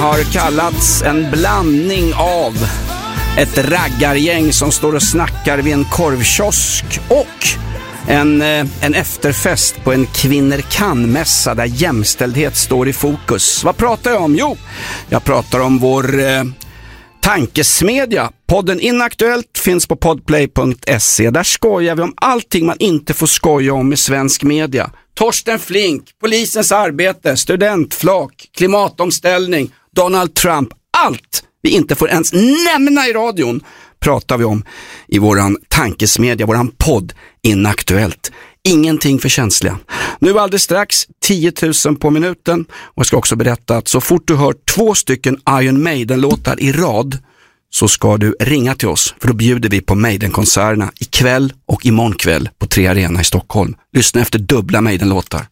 har kallats en blandning av ett raggargäng som står och snackar vid en korvkiosk och en efterfest på en kvinner-kan-mässa där jämställdhet står i fokus. Vad pratar jag om? Jo, jag pratar om vår tankesmedja. Podden Inaktuellt finns på podplay.se. Där skojar vi om allting man inte får skoja om i svensk media. Torsten Flink, polisens arbete, studentflak, klimatomställning, Donald Trump. Allt vi inte får ens nämna i radion pratar vi om i våran tankesmedja, våran podd Inaktuellt. Ingenting för känsliga. Nu alldeles strax 10 000 på minuten. Och jag ska också berätta att så fort du hör 2 stycken Iron Maiden-låtar i rad så ska du ringa till oss. För då bjuder vi på Maiden-konserterna ikväll och imorgon kväll på 3 Arena i Stockholm. Lyssna efter dubbla Maiden-låtar.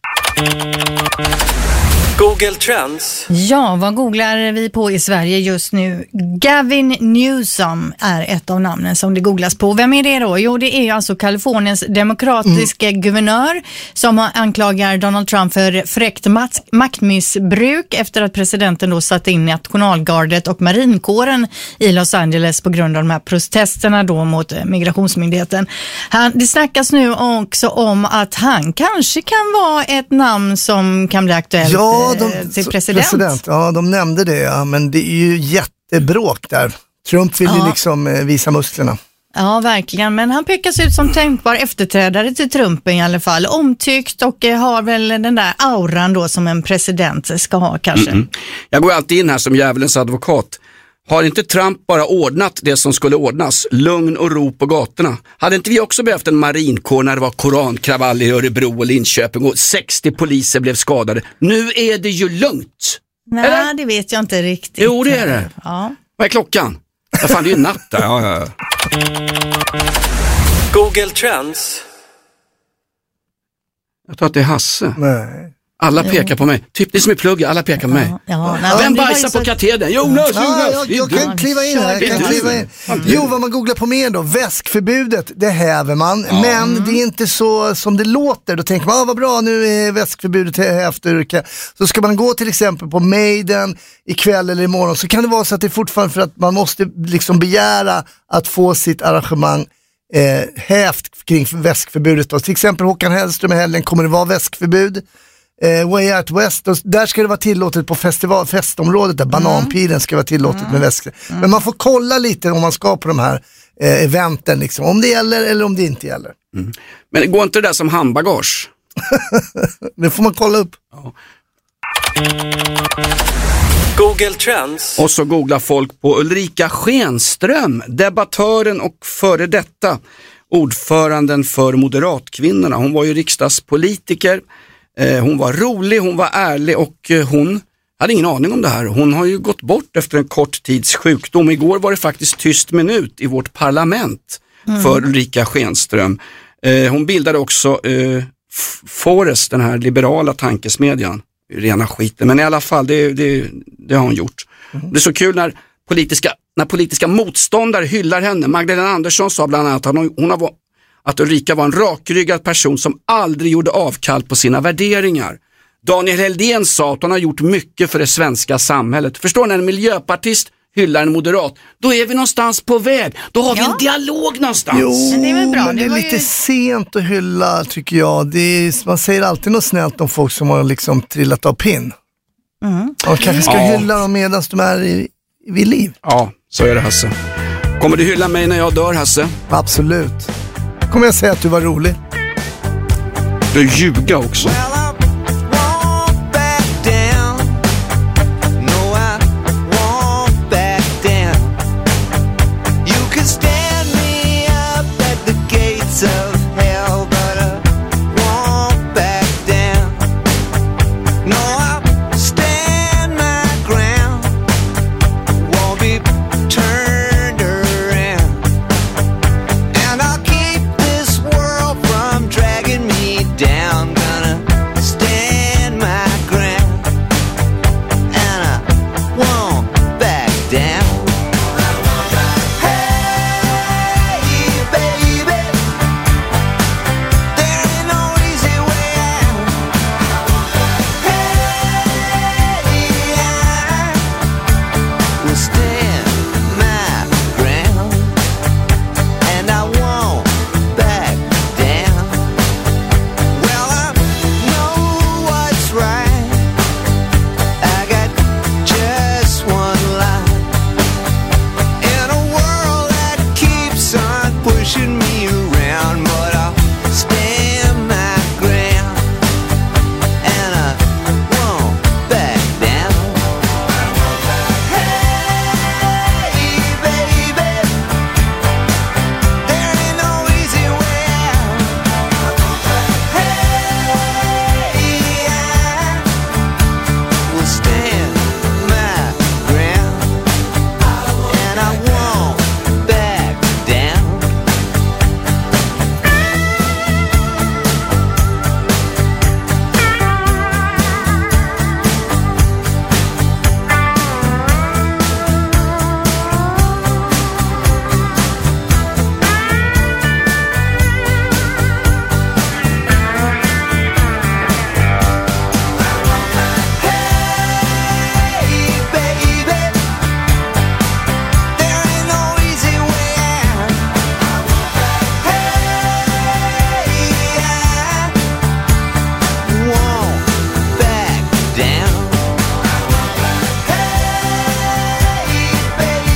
Google Trends. Ja, vad googlar vi på i Sverige just nu? Gavin Newsom är ett av namnen som det googlas på. Vem är det då? Jo, det är ju alltså Kaliforniens demokratiska guvernör som anklagar Donald Trump för fräckt maktmissbruk efter att presidenten då satt in nationalgardet och marinkåren i Los Angeles på grund av de här protesterna då mot migrationsmyndigheten. Det snackas nu också om att han kanske kan vara ett namn som kan bli aktuellt. Ja, till president. Ja, de nämnde det, ja, men det är ju jättebråk där. Trump vill ju liksom visa musklerna. Ja, verkligen. Men han pekas ut som tänkbar efterträdare till Trump i alla fall. Omtyckt och har väl den där auran då som en president ska ha kanske. Jag går alltid in här som djävulens advokat. Har inte Trump bara ordnat det som skulle ordnas? Lugn och ro på gatorna. Hade inte vi också behövt en marinkår när det var korankravaller i Örebro och Linköping och 60 poliser blev skadade? Nu är det ju lugnt. Nej, eller? Det vet jag inte riktigt. Jo, det är det. Ja. Vad är klockan? Jag fann det ju natt där. Ja. Google Trends. Jag tror att det är Hasse. Nej. Alla pekar på mig. Typ det som är plugg, alla pekar på mig. Vem bajsar på katedern? Jonas! Jag kan kliva in här. Jo, vad man googlar på mer då. Väskförbudet, det häver man. Ja. Men det är inte så som det låter. Då tänker man, vad bra, nu är väskförbudet efter. Så ska man gå till exempel på Maiden ikväll eller imorgon, så kan det vara så att det är fortfarande för att man måste liksom begära att få sitt arrangemang hävt kring väskförbudet. Då. Till exempel Håkan Hellström i helgen kommer det vara väskförbud. Way Out West, och där ska det vara tillåtet på festområdet där bananpilen ska vara tillåtet med väskor. Men man får kolla lite om man ska på de här eventen liksom, om det gäller eller om det inte gäller. Men det går inte det där som handbagage? Det får man kolla upp. Ja. Google Trends. Och så googlar folk på Ulrika Schenström, debattören och före detta ordföranden för Moderatkvinnorna. Hon var ju riksdagspolitiker. Hon var rolig, hon var ärlig och hon hade ingen aning om det här. Hon har ju gått bort efter en kort tids sjukdom. Igår var det faktiskt tyst minut i vårt parlament för Ulrika Schenström. Hon bildade också Forest, den här liberala tankesmedjan. Rena skiten, men i alla fall det har hon gjort. Det är så kul när politiska motståndare hyllar henne. Magdalena Andersson sa bland annat att Ulrika var en rakryggad person som aldrig gjorde avkall på sina värderingar. Daniel Heldén sa att hon har gjort mycket för det svenska samhället. Förstår ni, när en miljöpartist hyllar en moderat, då är vi någonstans på väg. Då har vi en dialog någonstans. Jo, men det är väl bra. Men det är lite sent att hylla, tycker jag. Man säger alltid något snällt om folk som har liksom trillat av pinn. Man kanske ska hylla dem medan de är vid liv. Ja, så är det, Hasse. Kommer du hylla mig när jag dör, Hasse? Absolut. Kommer jag säga att du var rolig? Du ljuga också.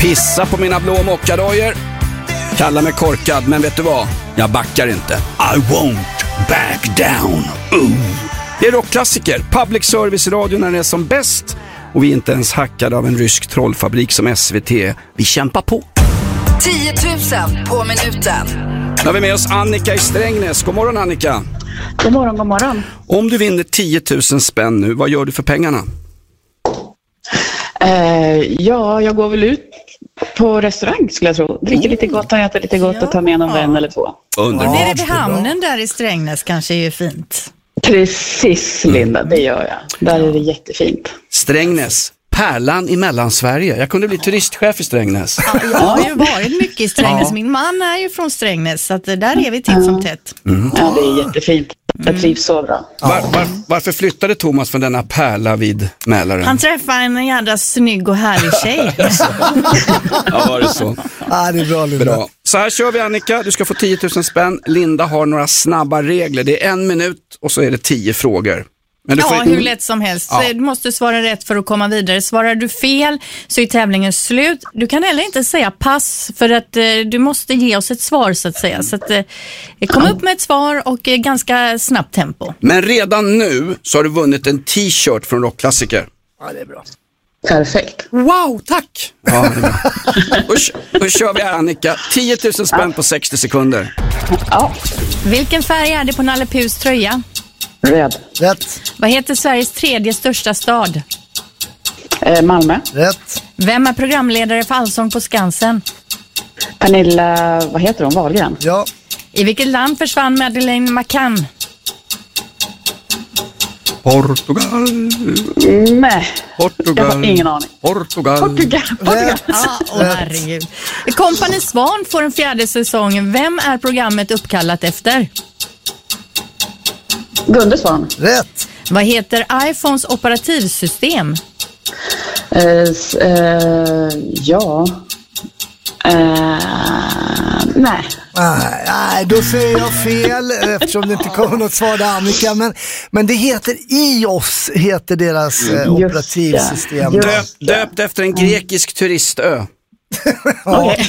Pissa på mina blå mockadojor. Kalla mig korkad, men vet du vad? Jag backar inte. I won't back down. Det är rockklassiker. Public service-radio när det är som bäst. Och vi är inte ens hackade av en rysk trollfabrik som SVT. Vi kämpar på. 10 000 på minuten. Nu har vi med oss Annika i Strängnäs. God morgon, Annika. God morgon, god morgon. Om du vinner 10 000 spänn nu, vad gör du för pengarna? Ja, jag går väl ut på restaurang skulle jag tro. Dricker lite gott och äter lite gott och tar med någon vän eller två. Underbart. Nere vid hamnen där i Strängnäs kanske är ju fint. Precis, Linda, det gör jag. Där är det jättefint. Strängnäs, pärlan i Mellansverige. Jag kunde bli turistchef i Strängnäs. Ja, jag har ju varit mycket i Strängnäs. Min man är ju från Strängnäs, så att där är vi titt som tätt. Ja, det är jättefint. Jag trivs så bra. Varför flyttade Thomas från denna pärla vid Mälaren? Han träffade en jävla snygg och härlig tjej. Ja, var det så? Ja, det är bra, Linda. Bra. Så här kör vi, Annika. Du ska få 10 000 spänn. Linda har några snabba regler. Det är 1 minut och så är det 10 frågor. Men du får... hur lätt som helst. Ja. Du måste svara rätt för att komma vidare. Svarar du fel så är tävlingen slut. Du kan heller inte säga pass för att du måste ge oss ett svar så att säga. Så att kom upp med ett svar och ganska snabbt tempo. Men redan nu så har du vunnit en t-shirt från rockklassiker. Ja, det är bra. Perfekt. Wow, tack! Ja, det är bra. Då kör vi här, Annika. 10 000 spänn på 60 sekunder. Ja, Vilken färg är det på Nalle Puhs tröja? röd. Rätt. Vad heter Sveriges 3:e största stad? Malmö. Rätt. Vem är programledare för Allsång på Skansen? Pernilla, vad heter hon? Wahlgren? Ja. I vilket land försvann Madeleine McCann? Portugal. Nej, jag har ingen aning. Portugal. Rätt. Ja, herregud. Kompani Svan får en 4:e säsong. Vem är programmet uppkallat efter? Gunde Svan. Rätt. Vad heter iPhones operativsystem? Ja. Nej. Nej, då säger jag fel eftersom det inte kommer något svar där, Annika. Men det heter iOS, heter deras operativsystem. Döpt efter en grekisk turistö. Okej.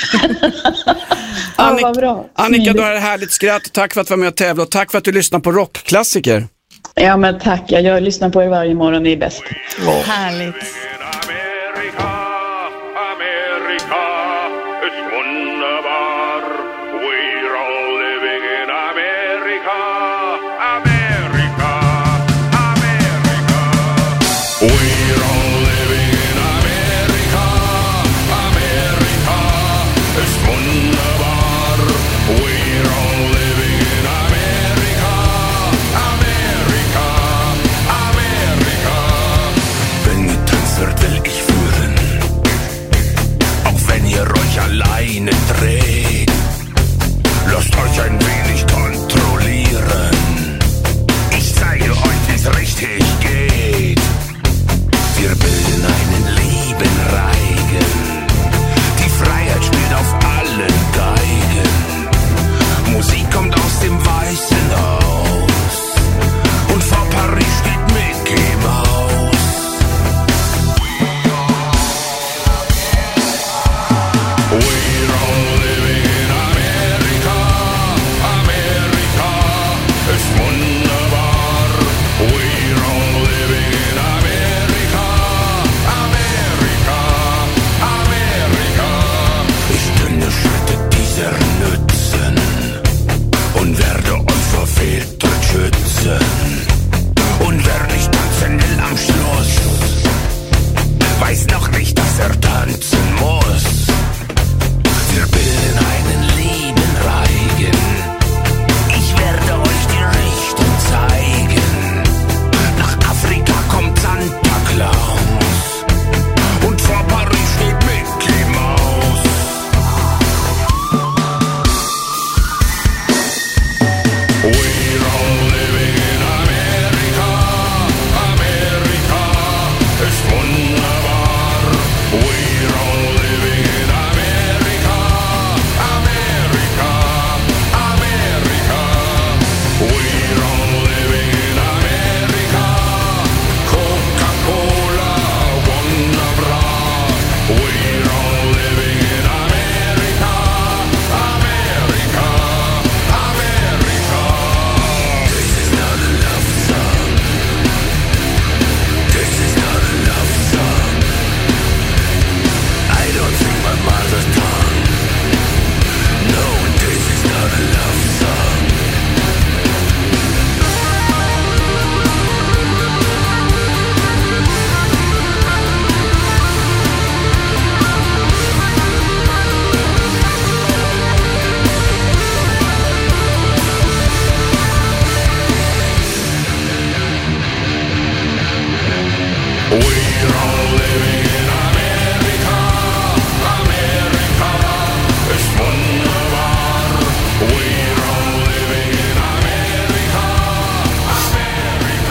Ja, vad bra. Annika, du har ett härligt skratt. Tack för att du var med och tävla och tack för att du lyssnar på rockklassiker. Ja, men tack. Jag lyssnar på er varje morgon, ni är bäst. Härligt. Amerika, Amerika ist wunderbar. We're all living in America, America, America. We're all living in America, America ist wunderbar. We're all living in America, America, America. Wenn getanzt wird, will ich führen. Auch wenn ihr euch alleine dreht, lasst euch ein wenig kontrollieren. Ich zeige euch, wie's richtig geht. Wir bilden einen lieben Reigen. Die Freiheit spielt auf allen Geigen. Musik kommt aus dem Weißen Haus. Und vor Paris steht Mickey Mouse. We're all living in America, America.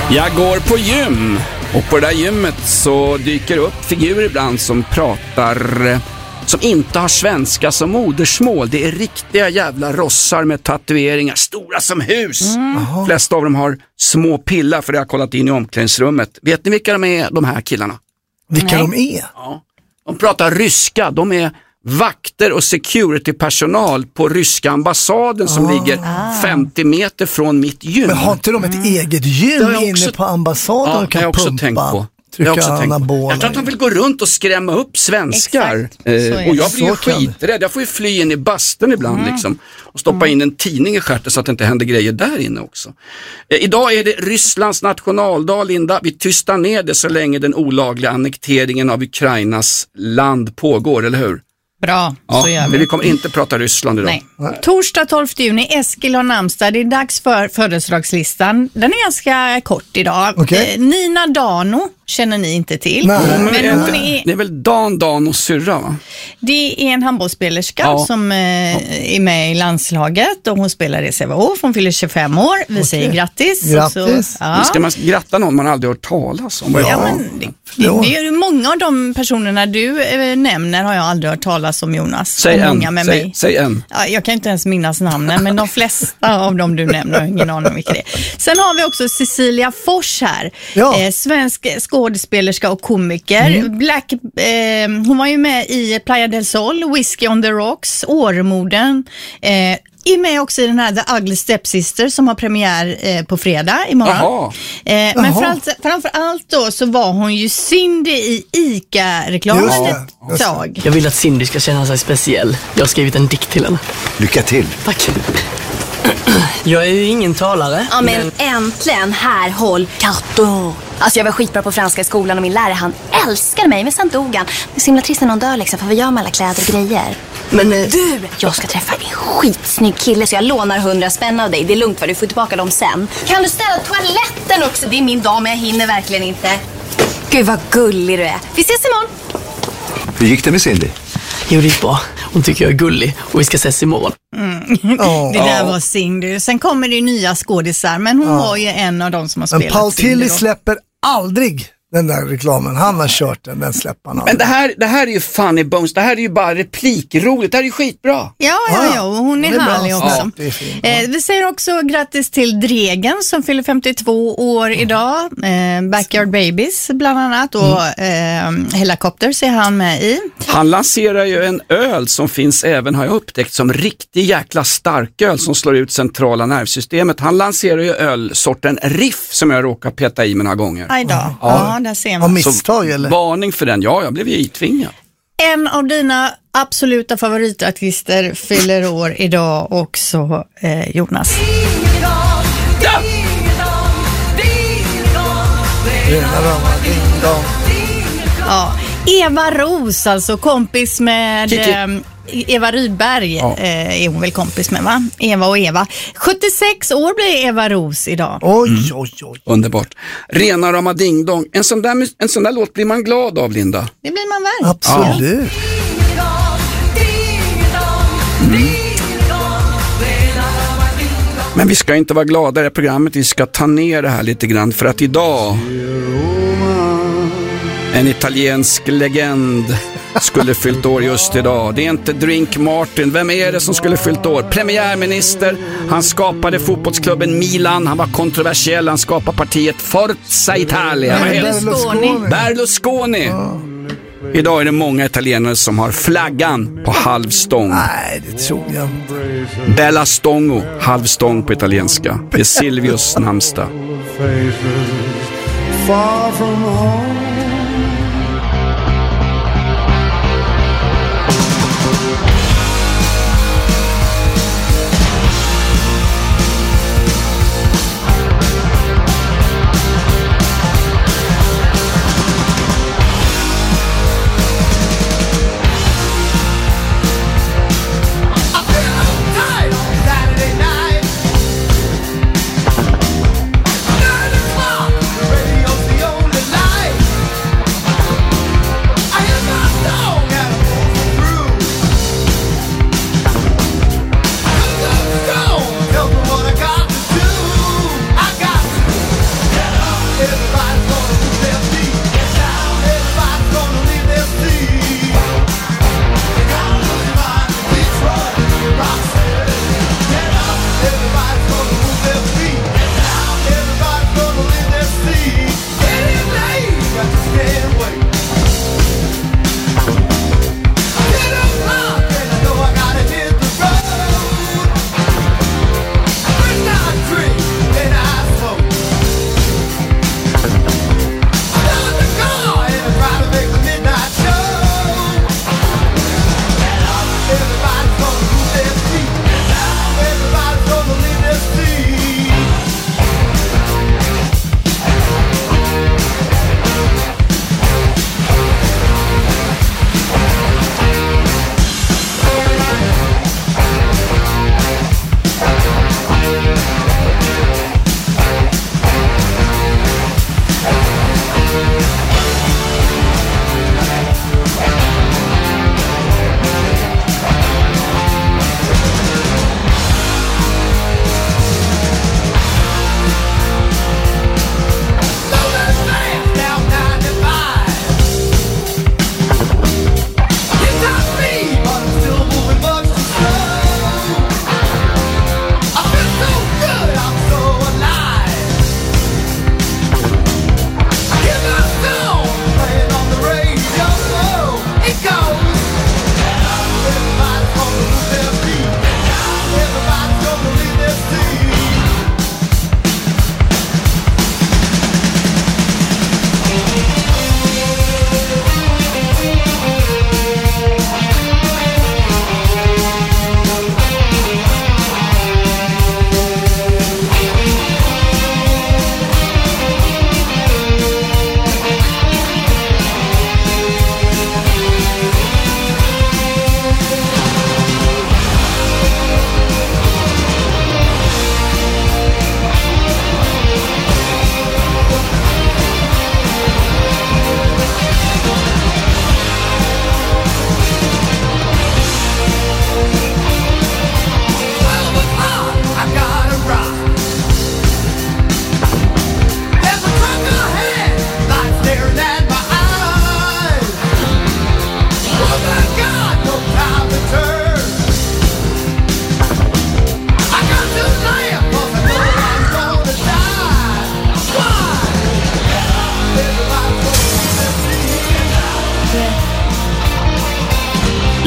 Jag går på gym och på det där gymmet så dyker upp figurer ibland som pratar, som inte har svenska som modersmål. Det är riktiga jävla rossar med tatueringar, stora som hus. Flesta av dem har små pillar, för det har jag kollat in i omklädningsrummet. Vet ni vilka de är, de här killarna? Vilka de är? Ja. De pratar ryska, de är vakter och security-personal på ryska ambassaden som ligger 50 meter från mitt gym. Men har inte de ett eget gym inne på ambassaden och kan jag också pumpa? Tänkt på. Jag tror att han vill gå runt och skrämma upp svenskar. Och jag blir ju skiträdd. Jag får ju fly in i basten ibland liksom, och stoppa in en tidning i stjärten så att det inte händer grejer där inne också. Idag är det Rysslands nationaldag, Linda. Vi tystar ner det så länge den olagliga annekteringen av Ukrainas land pågår, eller hur? Bra, så gör vi. Men vi kommer inte prata Ryssland idag. Nej. Torsdag 12 juni, Eskil har namnsdag. Det är dags för födelsedagslistan. Den är ganska kort idag. Okay. Nina Dano känner ni inte till. Nej. Men hon det är väl Dan och syrra, va? Det är en handbollsspelerska som är med i landslaget och hon spelar i Sävehof. Hon fyller 25 år. Vi säger grattis. Grattis. Ska man gratta någon man aldrig hört talas om? Det är ju många av de personerna du nämner har jag aldrig hört talas om, Jonas. Säg en. Många med mig. Säg en. Ja, jag kan inte ens minnas namnen, men de flesta av dem du nämner har ingen aning om vilka det är. Sen har vi också Cecilia Fors här. Ja. Svensk skådespelerska och komiker. Hon var ju med i Playa del Sol, Whiskey on the Rocks, Åremorden. Är med också i den här The Ugly Stepsister som har premiär på fredag imorgon. Men framför allt då så var hon ju Cindy i ICA-reklamen ett tag. Jag vill att Cindy ska känna sig speciell. Jag har skrivit en dikt till henne. Lycka till. Tack. Jag är ju ingen talare. Ja, men äntligen, här, håll karton. Alltså jag var skitbra på franska i skolan och min lärare, han älskade mig, men sen dog han. Det är så himla trist när någon dör liksom, för vi gör med alla kläder och grejer. Men du, jag ska träffa en skitsnygg kille så jag lånar 100 spänn av dig. Det är lugnt, för du får tillbaka dem sen. Kan du ställa toaletten också? Det är min dag, men jag hinner verkligen inte. Gud vad gullig du är. Vi ses imorgon. Hur gick det med Cindy? Jo, det gick bra. Hon tycker jag är gullig och vi ska ses imorgon. Det där var Cindy. Sen kommer det nya skådisar, men hon var ju en av dem som har spelat. Men Paul Tilly släpper aldrig den där reklamen. Han har kört den släpper han aldrig. Men det här är ju funny bones. Det här är ju bara replikroligt. Det här är ju skitbra. Ja, hon är härlig också. Vi säger också grattis till Dregen som fyller 52 år idag. Backyard Babies bland annat och Helicopters är han med i. Han lanserar ju en öl som finns även, har jag upptäckt, som riktig jäkla starköl som slår ut centrala nervsystemet. Han lanserar ju ölsorten Riff som jag råkar peta i några gånger. Aj då. Ja, där ser man. Av misstag eller? Varning för den. Ja, jag blev ju itvingad. En av dina absoluta favoritartister fyller år idag också, Jonas. Ja! Ja, Eva Ros, alltså kompis med Eva Rydberg är hon väl kompis med, va? Eva och Eva. 76 år blir Eva Ros idag. Oj. Underbart. Rena rama ding dong. En sån där låt blir man glad av, Linda. Det blir man väl. Absolut. Men vi ska inte vara glada i det programmet. Vi ska ta ner det här lite grann, för att idag en italiensk legend skulle fyllt år just idag. Det är inte Drink Martin. Vem är det som skulle fyllt år? Premiärminister. Han skapade fotbollsklubben Milan. Han var kontroversiell. Han skapade partiet Forza Italia. Berlusconi. Idag är det många italienare som har flaggan på halvstång. Nej, det tror jag. Bella Stongo, halvstång på italienska. Det är Silvius namnsdag. Far from home.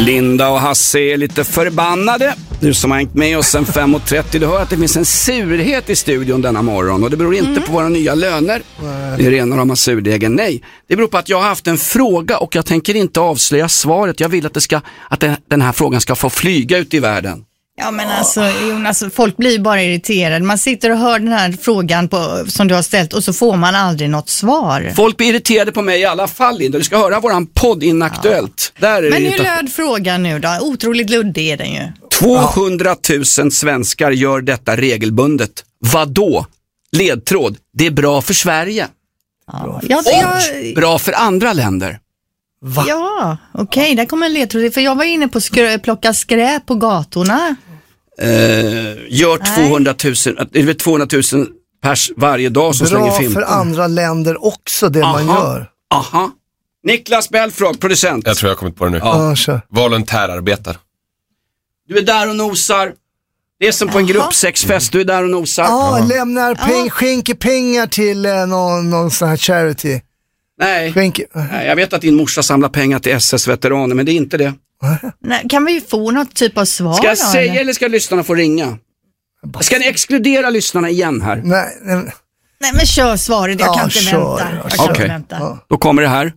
Linda och Hasse är lite förbannade. Du som har hängt med oss sen 5:30, du hör att det finns en surhet i studion denna morgon. Och det beror inte på våra nya löner. Det är rena rama surdegen. Nej, det beror på att jag har haft en fråga och jag tänker inte avslöja svaret. Jag vill att den här frågan ska få flyga ut i världen. Ja, men alltså Jonas, folk blir bara irriterade. Man sitter och hör den här frågan som du har ställt och så får man aldrig något svar. Folk blir irriterade på mig i alla fall, Linda. Du ska höra våran podd Inaktuellt. Ja. Men hur löd frågan nu då? Otroligt luddig är den ju. 200 000 svenskar gör detta regelbundet. Vadå? Ledtråd. Det är bra för Sverige. Ja. Bra för andra länder. Va? Ja, okej, där kommer en ledtråd. För jag var inne på plocka skräp på gatorna. Gör 200 000 pers varje dag som slänger film. Bra för andra länder också det man gör. Aha. Niklas Belfrog, producent. Jag tror jag har kommit på det nu. Volontärarbetare. Du är där och nosar. Det är som på en gruppsexfest, du är där och nosar. Lämnar skänker pengar till någon sån här charity. Nej, jag vet att din morsa samlar pengar till SS-veteraner, men det är inte det. Nej, kan vi få något typ av svar? Ska jag säga eller ska lyssnarna få ringa? Ska ni exkludera lyssnarna igen här? Nej, men kör svaret, jag kan inte vänta. Okej, då kommer det här.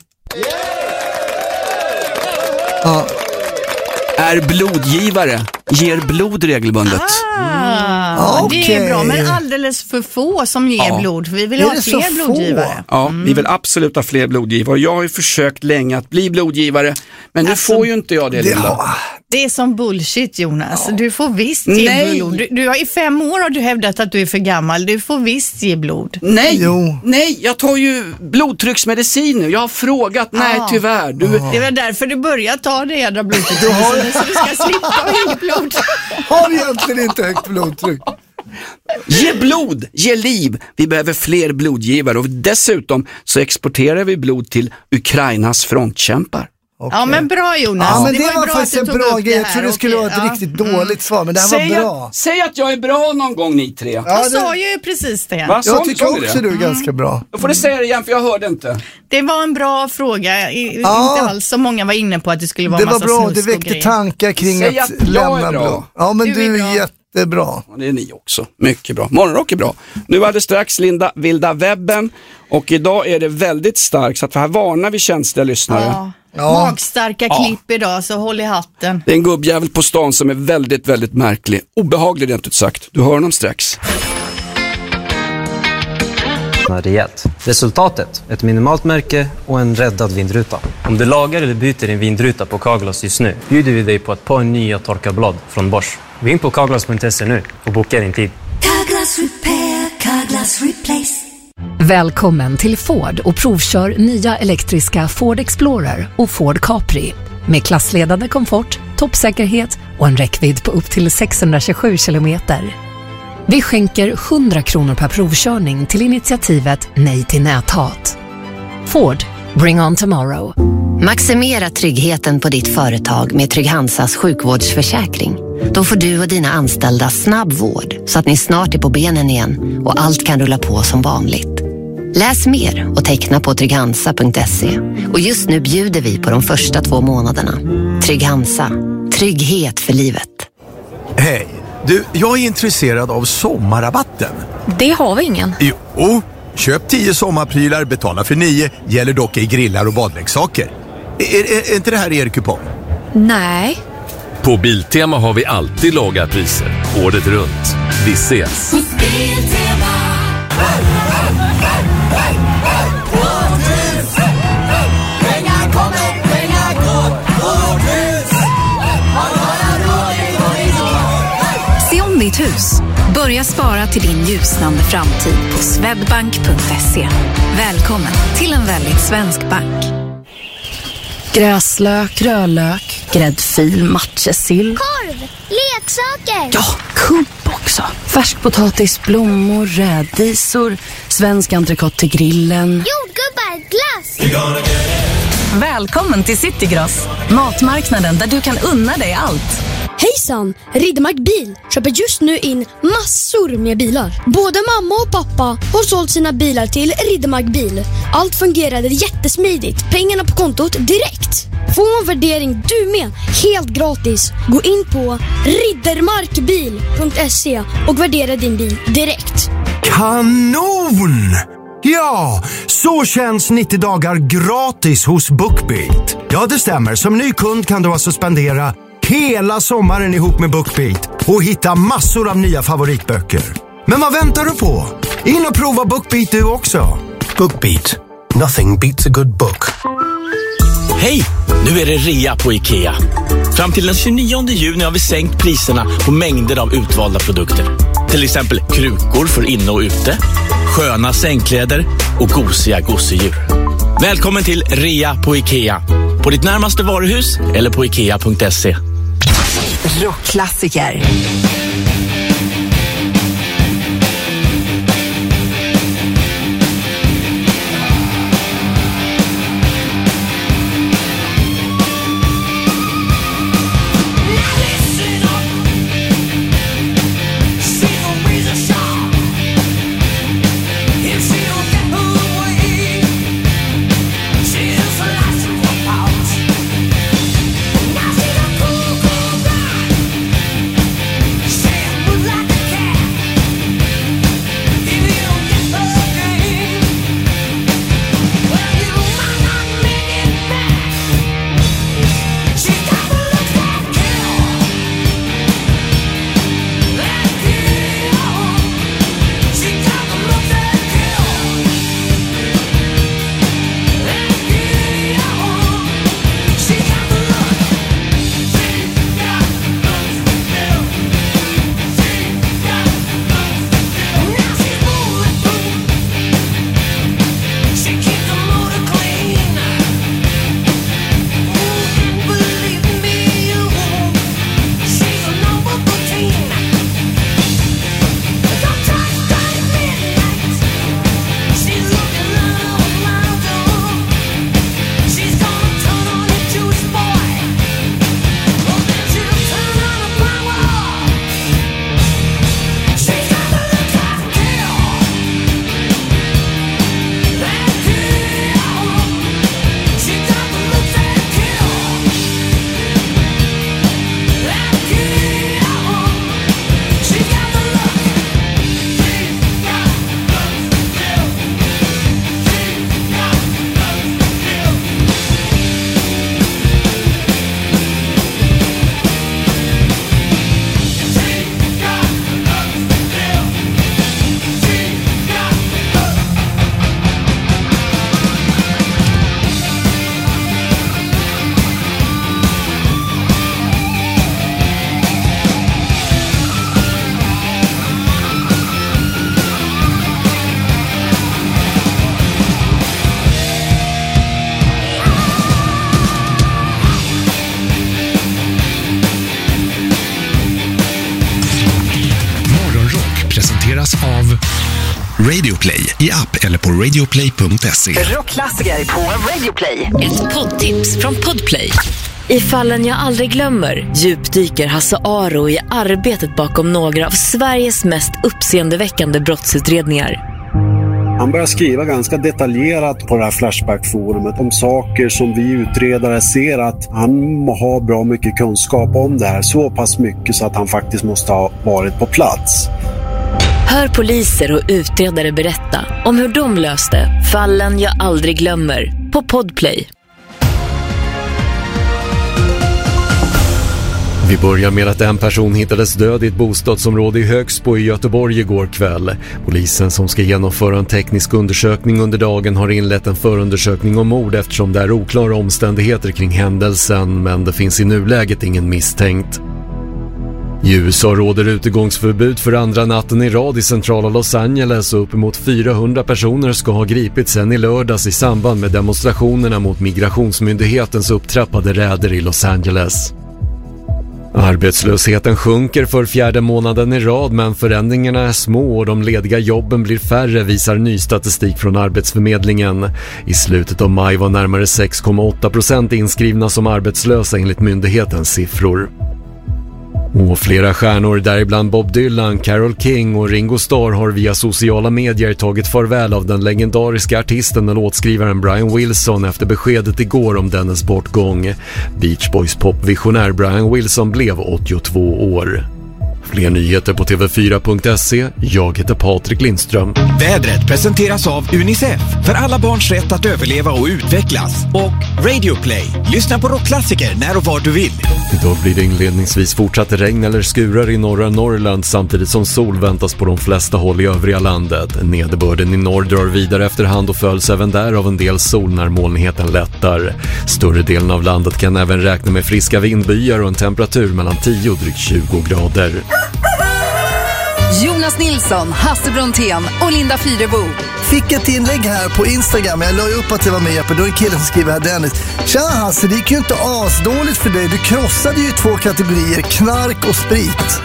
Är blodgivare, ger blod regelbundet. Det är bra, men alldeles för få som ger blod. Vi vill ha fler blodgivare. Ja, vi vill absolut ha fler blodgivare. Jag har ju försökt länge att bli blodgivare, men nu får ju inte jag det, Linda. Det är som bullshit, Jonas. Du får visst ge blod. Du har i 5 år har du hävdat att du är för gammal. Du får visst ge blod. Nej, jag tar ju blodtrycksmedicin nu. Jag har frågat, nej tyvärr. Det var därför du började ta det jädra blodtrycksmedicinen, så du ska slippa ha inget blod. Har du egentligen inte högt blodtryck? Ge blod, ge liv. Vi behöver fler blodgivare och dessutom så exporterar vi blod till Ukrainas frontkämpar. Okay. Ja, men bra Jonas. Ja, men det var faktiskt en bra grej. Jag tror det skulle vara ett riktigt dåligt svar, men det här var bra. Säg att jag är bra någon gång, ni tre. Jag sa ju precis det. Jag tycker också du är ganska bra. Då får du säga det igen, för jag hörde inte. Det var en bra fråga. Inte alls så många var inne på att det skulle vara det massa var bra, snusk det väckte tankar kring säg att lämna blod. Ja, men du är jättebra. Ja, det är ni också. Mycket bra. Morgonrock är bra. Nu var det strax Linda vilda webben. Och idag är det väldigt starkt, så att här varnar vi känsliga lyssnare. Magstarka klipp idag, så håll i hatten. Det är en gubbjävel på stan som är väldigt, väldigt märklig. Obehaglig rent ut sagt. Du hör honom strax. Rejält. Resultatet, ett minimalt märke och en räddad vindruta. Om du lagar eller byter din vindruta på Carglass just nu bjuder vi dig på ett par nya torkarblad från Bosch. Gå in på carglass.se nu och boka din tid. Carglass Repair, Carglass Replace. Välkommen till Ford och provkör nya elektriska Ford Explorer och Ford Capri. Med klassledande komfort, toppsäkerhet och en räckvidd på upp till 627 kilometer. Vi skänker 100 kronor per provkörning till initiativet Nej till näthat. Ford, bring on tomorrow. Maximera tryggheten på ditt företag med Trygg-Hansas sjukvårdsförsäkring. Då får du och dina anställda snabb vård så att ni snart är på benen igen och allt kan rulla på som vanligt. Läs mer och teckna på trygghansa.se. Och just nu bjuder vi på de första 2 månaderna. Trygg-Hansa. Trygghet för livet. Hej, du, jag är intresserad av sommarrabatten. Det har vi ingen. Jo, köp 10 sommarprylar, betala för 9, gäller dock i grillar och badleksaker. Är inte det här er kupong? Nej. På Biltema har vi alltid låga priser. Året runt. Vi ses. Se om ditt hus. Börja spara till din ljusnande framtid på swedbank.se. Välkommen till en väldigt svensk bank. Gräslök, rödlök, gräddfil, matjessill. Korv, leksaker. Ja, kubb också. Färskpotatis, blommor, rädisor, svensk entrecote till grillen. Jordgubbar, glass. Välkommen till Citygross, matmarknaden där du kan unna dig allt. Hej Hejsan! Riddermark Bil köper just nu in massor med bilar. Både mamma och pappa har sålt sina bilar till Riddermark Bil. Allt fungerade jättesmidigt. Pengarna på kontot direkt. Få en värdering du med, helt gratis. Gå in på riddermarkbil.se och värdera din bil direkt. Kanon! Ja, så känns 90 dagar gratis hos BookBeat. Ja, det stämmer. Som ny kund kan du alltså spendera hela sommaren ihop med BookBeat och hitta massor av nya favoritböcker. Men vad väntar du på? In och prova BookBeat du också. BookBeat. Nothing beats a good book. Hej! Nu är det rea på IKEA. Fram till den 29 juni har vi sänkt priserna på mängder av utvalda produkter. Till exempel krukor för inne och ute, sköna sängkläder och gosiga gosedjur. Välkommen till rea på IKEA. På ditt närmaste varuhus eller på ikea.se. Rockklassiker. Av Radioplay i app eller på radioplay.se. Rockklassiker på Radioplay. Ett poddtips från Podplay. I fallen jag aldrig glömmer djupdyker Hasse Aro i arbetet bakom några av Sveriges mest uppseendeväckande brottsutredningar. Han börjar skriva ganska detaljerat på det här Flashback-forumet om saker som vi utredare ser att han har bra mycket kunskap om det här. Så pass mycket så att han faktiskt måste ha varit på plats. Hör poliser och utredare berätta om hur de löste fallen jag aldrig glömmer på Podplay. Vi börjar med att en person hittades död i ett bostadsområde i Högsbo i Göteborg igår kväll. Polisen som ska genomföra en teknisk undersökning under dagen har inlett en förundersökning om mord eftersom det är oklara omständigheter kring händelsen, men det finns i nuläget ingen misstänkt. I USA råder utegångsförbud för andra natten i rad i centrala Los Angeles och uppemot 400 personer ska ha gripits sedan i lördags i samband med demonstrationerna mot migrationsmyndighetens upptrappade räder i Los Angeles. Arbetslösheten sjunker för 4:e månaden i rad, men förändringarna är små och de lediga jobben blir färre, visar ny statistik från Arbetsförmedlingen. I slutet av maj var närmare 6,8% inskrivna som arbetslösa enligt myndighetens siffror. Och flera stjärnor, däribland Bob Dylan, Carole King och Ringo Starr, har via sociala medier tagit farväl av den legendariska artisten och låtskrivaren Brian Wilson efter beskedet igår om dennes bortgång. Beach Boys popvisionär Brian Wilson blev 82 år. Fler nyheter på tv4.se. Jag heter Patrik Lindström. Vädret presenteras av UNICEF för alla barns rätt att överleva och utvecklas. Och Radio Play. Lyssna på rockklassiker när och var du vill. Idag blir det inledningsvis fortsatt regn eller skurar i norra Norrland samtidigt som sol väntas på de flesta håll i övriga landet. Nederbörden i norr drar vidare efterhand och följs även där av en del sol när molnigheten lättar. Större delen av landet kan även räkna med friska vindbyar och en temperatur mellan 10 och drygt 20 grader. Jonas Nilsson, Hasse Brontén och Linda Fyrebo. Fick ett inlägg här på Instagram. Jag la ju upp att jag var med på. Då är en kille som skriver här, Dennis. Tja Hasse, det gick ju inte asdåligt för dig. Du krossade ju 2 kategorier, knark och sprit.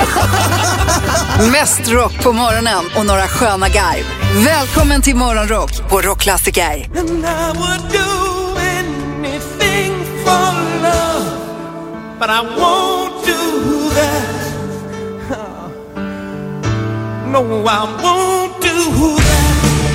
Mest rock på morgonen och några sköna garv. Välkommen till Morgonrock på Rockklassiker. And I would do anything for love, but I won't do that. No, I won't do that.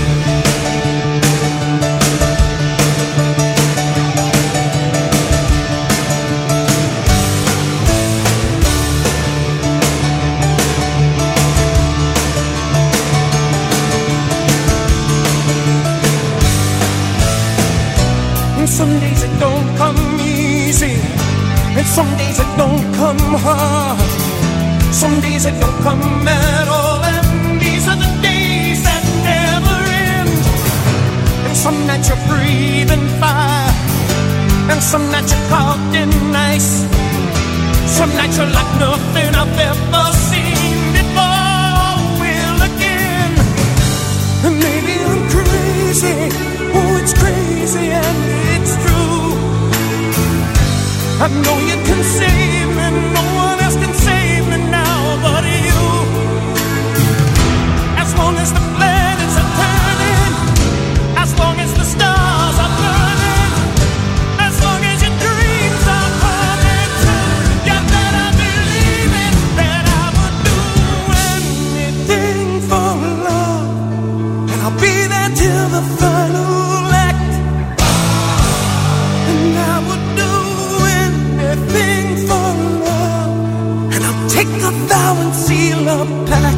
And some days it don't come easy, and some days it don't come hard. Some days it don't come at all. These are the days that never end. And some nights you're breathing fire, and some nights you're caught in ice. Some nights you're like nothing I've ever seen before. Will again. And maybe I'm crazy. Oh, it's crazy and it's true. I know you can save me. No one else can save me now but you. As long as the planets are turning, as long as the stars are burning, as long as your dreams are coming true, you better believe it, that I would do anything for love, and I'll be there till the final act. And I would do anything for love, and I'll take a vow and seal a pact.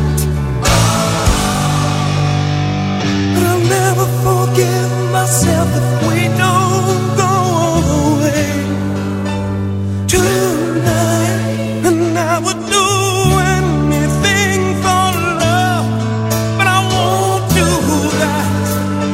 Never forgive myself if we don't go all the way tonight. And I would do anything for love, but I won't do that.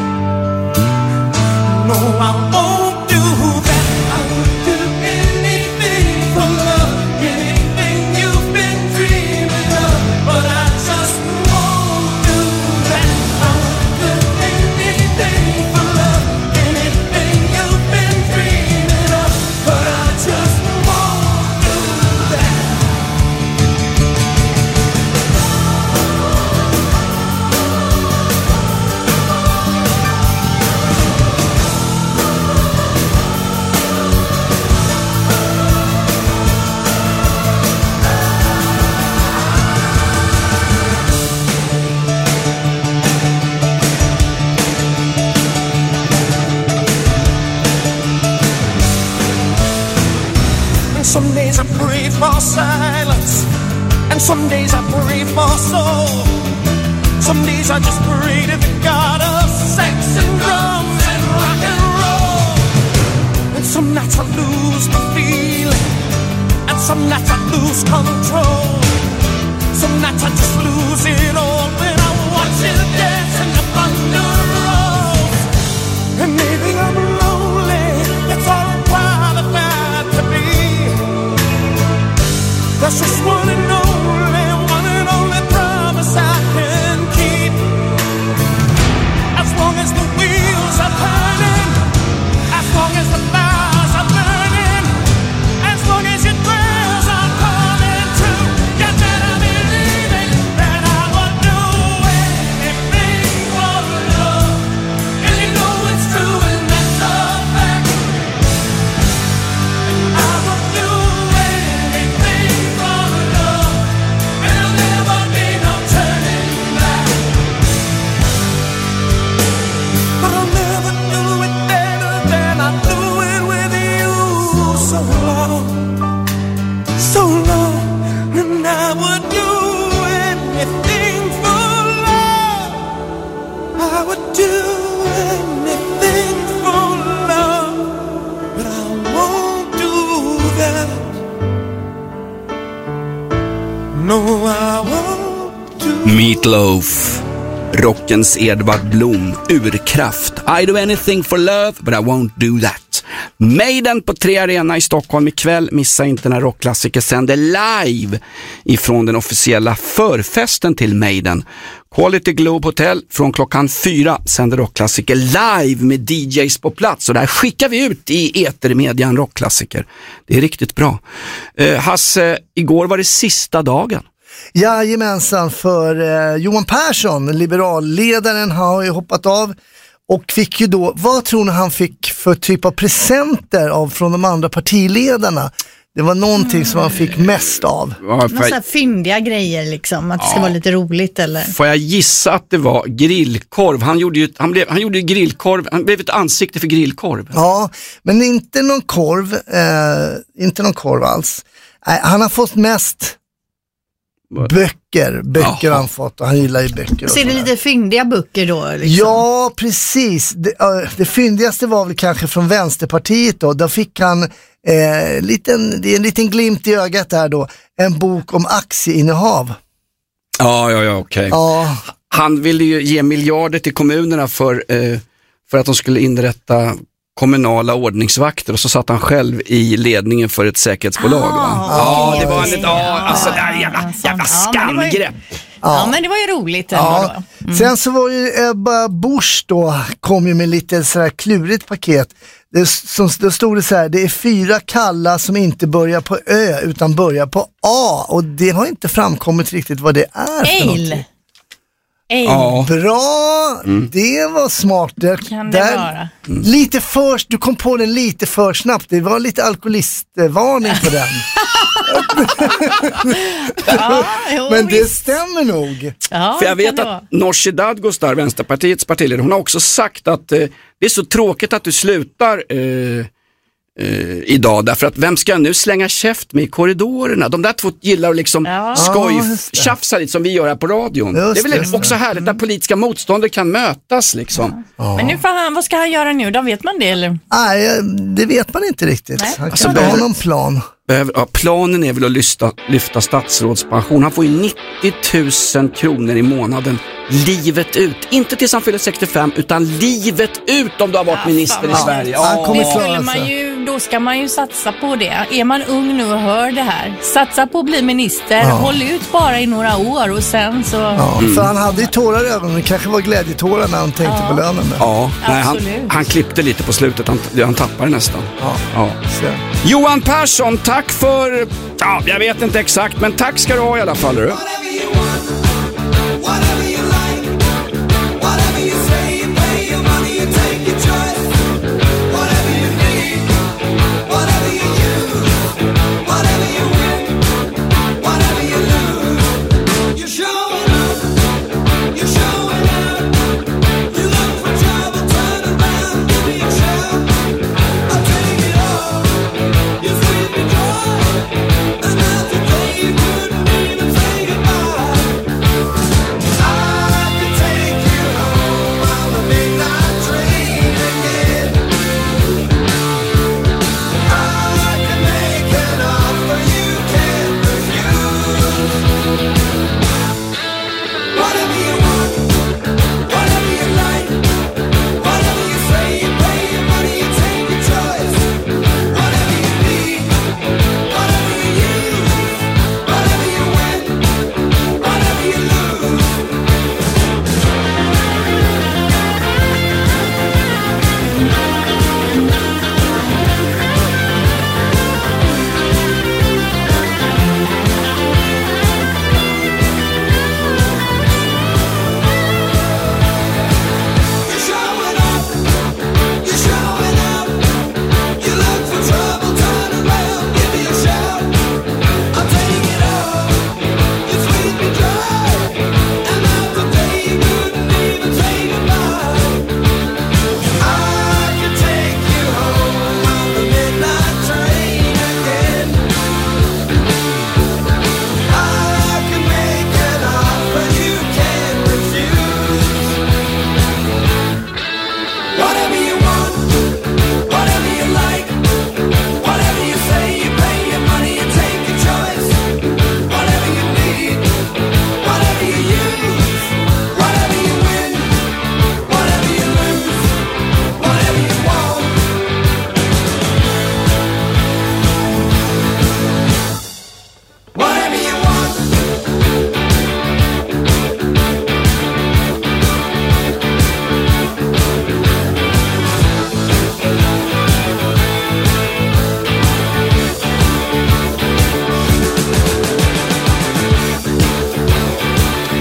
No, I won't do that. I would do anything for love, anything you've been dreaming of, but I just won't do that. Anything for love, anything you've been dreaming of, but I just won't do that. Some days I pray for silence, and some days I pray for soul. Some days I just pray to the God of sex and drums and rock and roll. And some nights I lose the feeling, and some nights I lose control. Some nights I just lose it all when I watch you dancing up under rolls. And maybe I'm lonely, that's all I'm qualified to be. That's just one and only promise I can keep. As long as the wheels are turning, as long as the fires are burning, as long as your prayers are coming true, you better believe it, that I would do anything for love. And you know it's true and that's a fact. And I would do anything for love. know I want to. Meatloaf, rockens Edvard Blom, urkraft. I do anything for love, but I won't do that. Maiden på 3 Arena i Stockholm ikväll. Missa inte när rockklassiker sänder live ifrån den officiella förfesten till Maiden. Quality Globe Hotel från klockan 4 sänder rockklassiker live med DJs på plats. Och där skickar vi ut i etermedian rockklassiker. Det är riktigt bra. Hasse, igår var det sista dagen. Jajamensan, för Johan Persson, liberalledaren, har ju hoppat av och fick ju då, vad tror ni han fick för typ av presenter från de andra partiledarna? Det var någonting som han fick mest av. Några så här fyndiga grejer liksom, att det ska vara lite roligt eller? Får jag gissa att det var grillkorv? Han gjorde ju grillkorv, han blev ett ansikte för grillkorv. Ja, men inte någon korv alls. Han har fått mest böcker har han fått och han gillar ju böcker. Så är det lite fyndiga böcker då? Liksom? Ja, precis. Det fyndigaste var väl kanske från Vänsterpartiet då. Där fick han det är en liten glimt i ögat där då. En bok om aktieinnehav. Ja, okej. Ja. Han ville ju ge miljarder till kommunerna för att de skulle inrätta kommunala ordningsvakter och så satt han själv i ledningen för ett säkerhetsbolag. Det var en jävla skamgrepp. Ja, men det var ju roligt ändå då. Sen så var ju Ebba Busch då, kom ju med lite sådär klurigt paket. Det stod det så här: det är 4 kalla som inte börjar på Ö utan börjar på A, och det har inte framkommit riktigt vad det är för någonting. Ja. Bra, det var smart. Kan det vara? Lite du kom på den lite för snabbt. Det var lite alkoholistvarning på den. Men det stämmer nog. Ja, för jag vet att Nooshi Dadgostar, Vänsterpartiets partiledare, hon har också sagt att det är så tråkigt att du slutar idag, därför att vem ska nu slänga käft med i korridorerna? De där två gillar att liksom tjafsa lite som vi gör här på radion. Det är väl också härligt att politiska motståndare kan mötas liksom. Men nu vad ska han göra nu? Då vet man det eller? Nej, det vet man inte riktigt. Han kan ha någon plan. Planen är väl att lyfta statsrådspension. Han får ju 90 000 kronor i månaden livet ut. Inte tills han fyller 65 utan livet ut om du har varit minister i Sverige. Då ska man ju satsa på det. Är man ung nu och hör det här, satsa på att bli minister. Håll ut bara i några år och sen så... För han hade ju tårar i ögonen. Det kanske var glädjedårar när han tänkte på lönen. Han klippte lite på slutet. Han tappade nästan. Johan Persson, tack för... jag vet inte exakt, men tack ska du ha i alla fall. Du.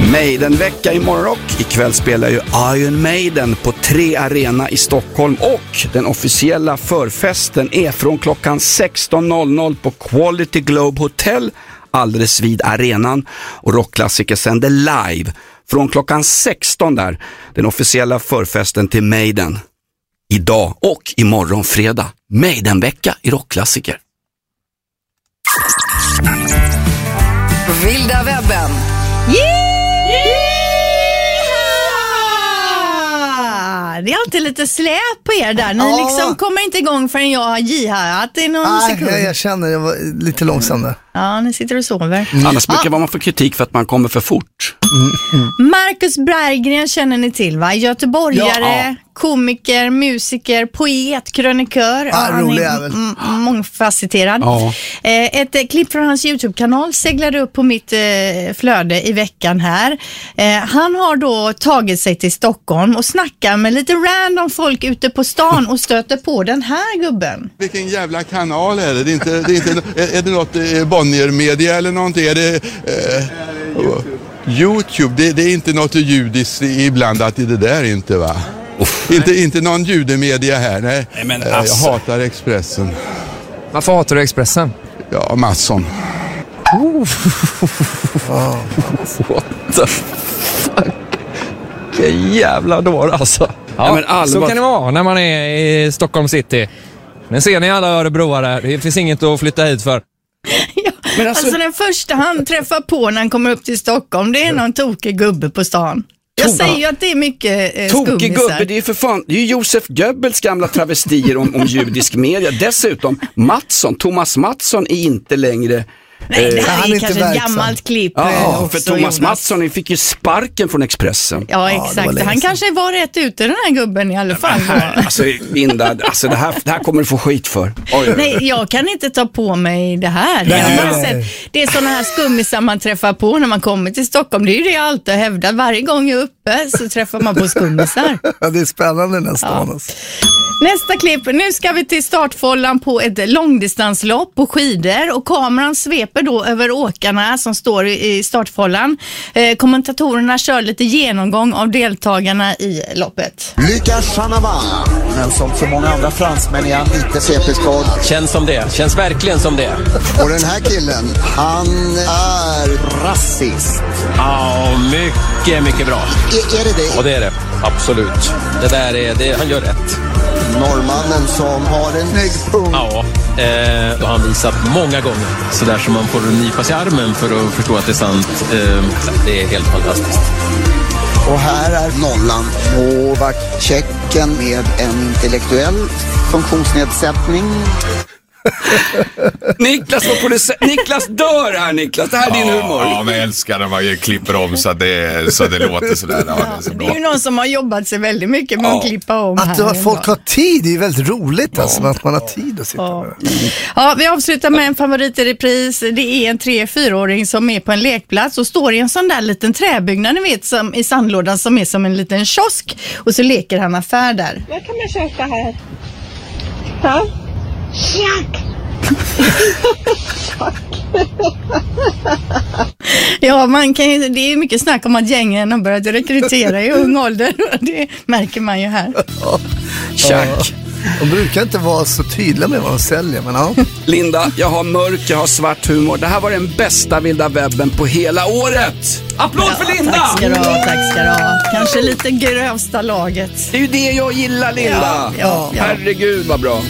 Maiden-vecka i Morgonrock. Ikväll spelar ju Iron Maiden på 3 Arena i Stockholm och den officiella förfesten är från klockan 16.00 på Quality Globe Hotel alldeles vid arenan, och Rockklassiker sänder live från klockan 16 där, den officiella förfesten till Maiden. Idag och imorgon fredag. Maiden-vecka i Rockklassiker. Vilda webben. Det är alltid lite släp på er där. Ni liksom kommer inte igång förrän jag har jihat i någon sekund. Jag känner jag var lite långsam där. Ja, ni sitter och sover. Annars brukar man få kritik för att man kommer för fort. Marcus Berggren känner ni till, va? Göteborgare, komiker, musiker, poet, krönikör. Han är mångfacetterad. Ett klipp från hans YouTube-kanal seglade upp på mitt flöde i veckan här. Han har då tagit sig till Stockholm och snackar med lite random folk ute på stan och stöter på den här gubben. Vilken jävla kanal är det? Är det något Bonnier-media eller någonting? Är det YouTube? Det är inte något judiskt iblandat i det där, inte, va? Inte någon judemedia här, nej. Men jag hatar Expressen. Varför hatar du Expressen? Ja, Mattsson. What the fuck? Vilken jävla dår alltså. Ja, men så kan det vara när man är i Stockholm city. Men ser ni alla örebroare, det finns inget att flytta hit för. Men alltså den första han träffar på när han kommer upp till Stockholm, det är någon tokig gubbe på stan. Jag säger ju att det är mycket skummisar. Tokig gubbe, det är för fan, det är ju Josef Goebbels gamla travestier om judisk media. Dessutom, Thomas Mattsson är inte längre... Nej, det här är kanske ett gammalt klipp. Ja, för Thomas Mattsson fick ju sparken från Expressen. Ja, exakt. Han kanske var rätt ute, den här gubben i alla fall. Alltså, Linda, det här kommer du få skit för. Oj. Nej, jag kan inte ta på mig det här. Det är sådana här skummisar man träffar på när man kommer till Stockholm. Det är ju det jag alltid hävdar. Varje gång jag är uppe så träffar man på skummisar. Ja, det är spännande nästan. Nästa klipp. Nu ska vi till startfållan på ett långdistanslopp på skidor och kameran sveper då över åkarna som står i startfållan. Kommentatorerna kör lite genomgång av deltagarna i loppet. Lucas Chanavin, men som så många andra fransmän är han lite CP-skad. Känns som det, känns verkligen som det. Och den här killen, han är rasist. Ja, mycket bra. Är det det? Och det är det, absolut. Det där är, han gör rätt. Norrmannen som har en snygg punkt. Ja, och han visat många gånger. Så där som man får nypa sig i armen för att förstå att det är sant. Det är helt fantastiskt. Och här är nollan. Novak Tjecken med en intellektuell funktionsnedsättning. Niklas dör här, Niklas. Det här är din humor. Ja, men jag älskar när man klipper om så det låter sådär. Ja, det är ju någon som har jobbat sig väldigt mycket med att klippa om att folk har tid, det är väldigt roligt alltså, att man har tid att sitta med. Ja, vi avslutar med en favorit i repris. Det är en 3-4-åring som är på en lekplats och står i en sån där liten träbyggnad, ni vet, som i sandlådan som är som en liten kiosk, och så leker han affär där. Vad kan man köpa här? Ja? Tjack! Ja, man kan ju, det är mycket snack om att gängen har börjat rekrytera i ung ålder. Det märker man ju här. Tjack. De brukar inte vara så tydliga med vad de säljer, men ja. Linda, jag har mörk, jag har svart humor. Det här var den bästa vilda webben på hela året. Applåd för Linda! Tack ska du ha. Kanske lite grövsta laget. Det är ju det jag gillar, Linda. Ja. Herregud, vad bra.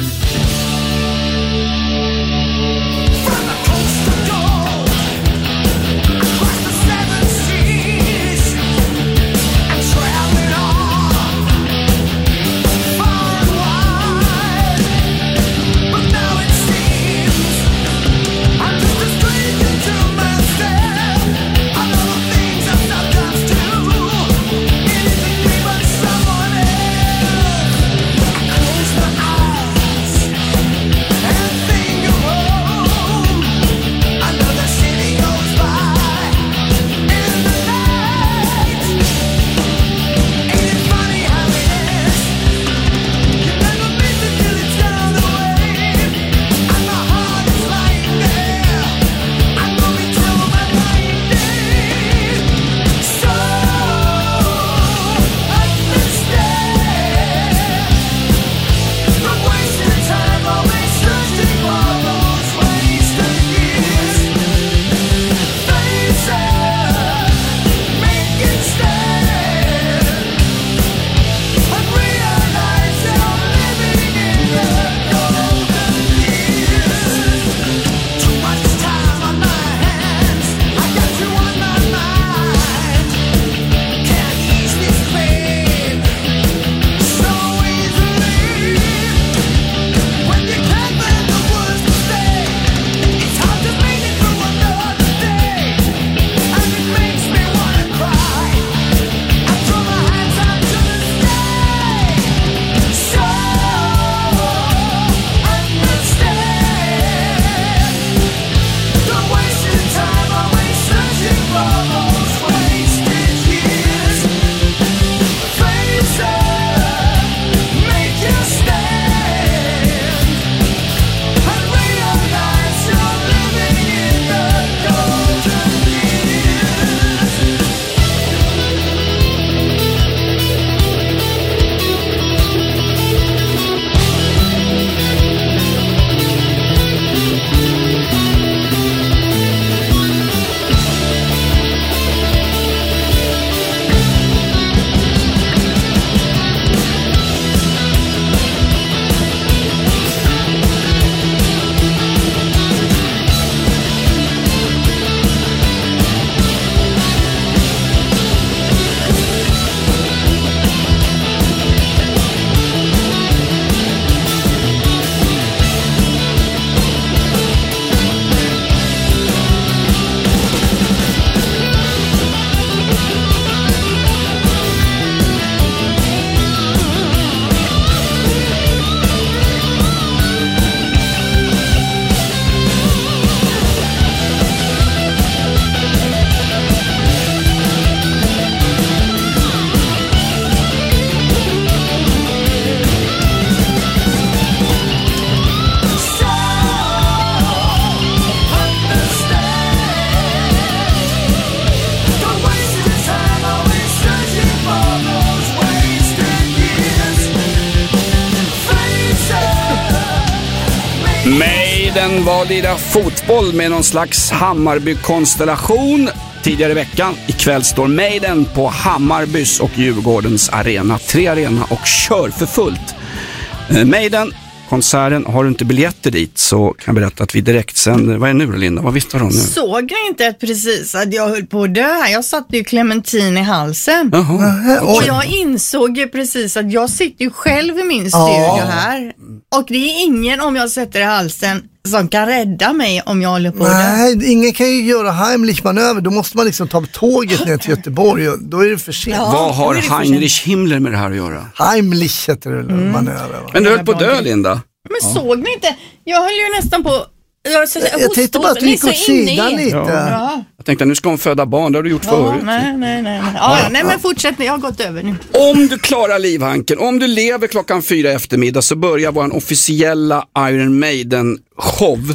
Maiden var lira fotboll med någon slags Hammarby-konstellation tidigare i veckan. Ikväll står Maiden på Hammarbys och Djurgårdens arena. 3 arena och kör för fullt. Maiden, konserten, har du inte biljetter dit så kan jag berätta att vi direkt sänder. Vad är nu då, Linda? Vad visste du nu? Såg ni inte precis att jag höll på att dö här? Jag satte ju Clementin i halsen. Och jag insåg ju precis att jag sitter ju själv i min studio här. Och det är ingen, om jag sätter i halsen, som kan rädda mig om jag håller på det. Nej, ingen kan ju göra Heimlich-manöver. Då måste man liksom ta tåget ner till Göteborg och då är det för sent. Ja, vad har Heinrich Himmler med det här att göra? Heimlich heter det, manöver. Men du höll på att dö, Linda. Men såg ni inte? Jag höll ju nästan på... Jag tänkte bara att du gick åt sidan lite. Ja. Jag tänkte att nu ska hon föda barn, det har du gjort förut. Nej, men fortsätt, jag har gått över nu. Om du klarar livhanken, om du lever 4:00 eftermiddag så börjar vår officiella Iron Maiden-show.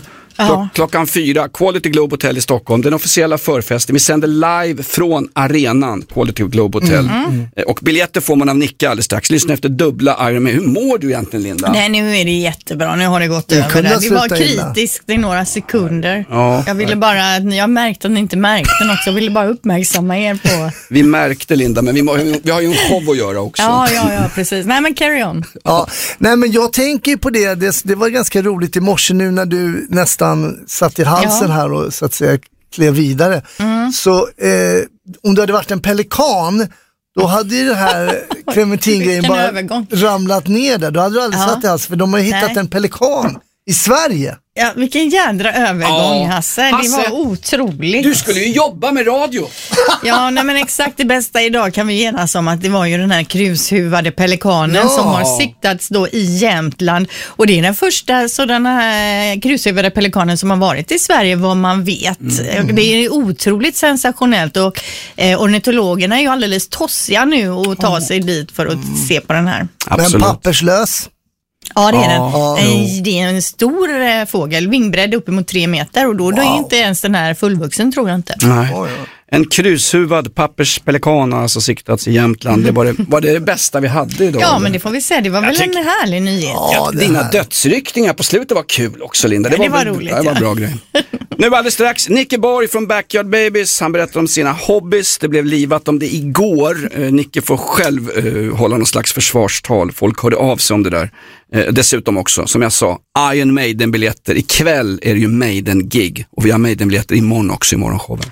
4:00, Quality Globe Hotel i Stockholm, den officiella förfesten. Vi sänder live från arenan, Quality Globe Hotel. Och biljetter får man av Nicke alldeles strax. Lyssna efter dubbla Iron Maiden. Hur mår du egentligen, Linda? Nej, nu är det jättebra. Nu har det gått över där. Det var kritiskt i några sekunder. Jag ville bara, jag märkte att ni inte märkte något. Jag ville bara uppmärksamma er på... Vi märkte, Linda, men vi har ju en show att göra också. Ja, precis. Nej, men carry on. Nej, men jag tänker på det. Det var ganska roligt i morse nu när du nästan satt i halsen här och så att säga klev vidare. Så om du hade varit en pelikan, då hade ju det här Clementin-grejen bara ramlat ner där. Då hade du aldrig satt i halsen, för de har ju hittat en pelikan i Sverige. Ja, vilken jädra övergång, Hasse. Det var otroligt. Du skulle ju jobba med radio. Men exakt det bästa idag kan vi enas om att det var ju den här krushuvade pelikanen som har siktats då i Jämtland. Och det är den första sådana här krushuvade pelikanen som har varit i Sverige, vad man vet. Det är otroligt sensationellt och ornitologerna är ju alldeles tossiga nu och ta sig dit för att se på den här. Absolut. Men papperslös. Ja, det är den. Det är en stor fågel, vingbredd uppemot 3 meter och då är inte ens den här fullvuxen, tror jag inte. Nej. En krushuvad papperspelikan har alltså siktats i Jämtland. Det var det bästa vi hade idag. Ja, men det får vi säga. Det var väl en härlig nyhet. Dina dödsryckningar på slutet var kul också, Linda. Det var roligt. Det var en bra grej. Nu alldeles strax, Nicke Borg från Backyard Babies. Han berättar om sina hobbys. Det blev livat om det igår. Nicke får själv hålla någon slags försvarstal. Folk hörde av sig om det där. Dessutom också, som jag sa, Iron Maiden-biljetter. Ikväll är det ju Maiden-gig. Och vi har Maiden-biljetter imorgon också, i morgonshowen.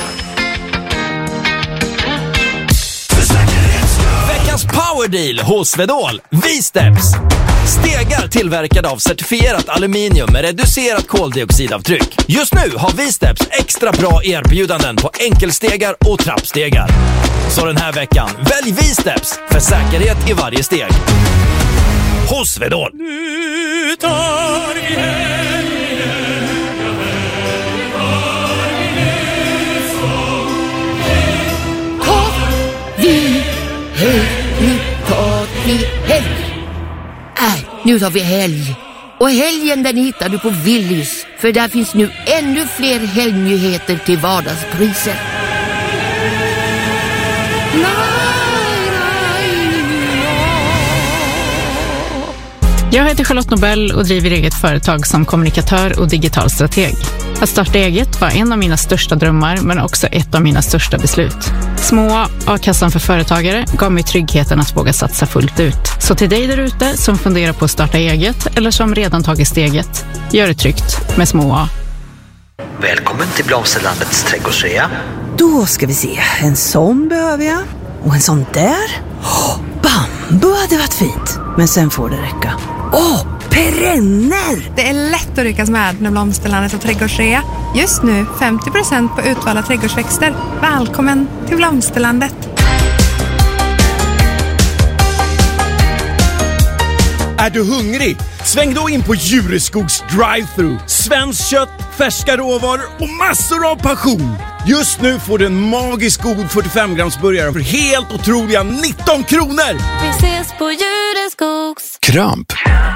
Veckans powerdeal hos Svedol. V-Steps. Stegar tillverkade av certifierat aluminium med reducerat koldioxidavtryck. Just nu har V-Steps extra bra erbjudanden på enkelstegar och trappstegar. Så den här veckan, välj V-Steps för säkerhet i varje steg. Hos Svedol. Nu tar vi Nu tar vi helg. Och helgen den hittar du på Willys. För där finns nu ännu fler helgnyheter till vardagspriser. Jag heter Charlotte Nobel och driver eget företag som kommunikatör och digital strateg. Att starta eget var en av mina största drömmar, men också ett av mina största beslut. Små A-kassan för företagare gav mig tryggheten att våga satsa fullt ut. Så till dig där ute som funderar på att starta eget eller som redan tagit steget, gör det tryggt med Små A. Välkommen till Blomsterlandets trädgårdsrea. Då ska vi se, en sån behöver jag. Och en sån där. Bambu hade varit fint, men sen får det räcka. Perenner! Det är lätt att ryckas med när Blomsterlandet och trädgårdsrea. Just nu 50% på utvalda trädgårdsväxter. Välkommen till Blomsterlandet. Är du hungrig? Sväng då in på Djureskogs drive-thru. Svenskt kött, färska råvaror och massor av passion. Just nu får du en magisk god 45 grams burgare för helt otroliga 19 kronor. Vi ses på Djureskogs. Kramp.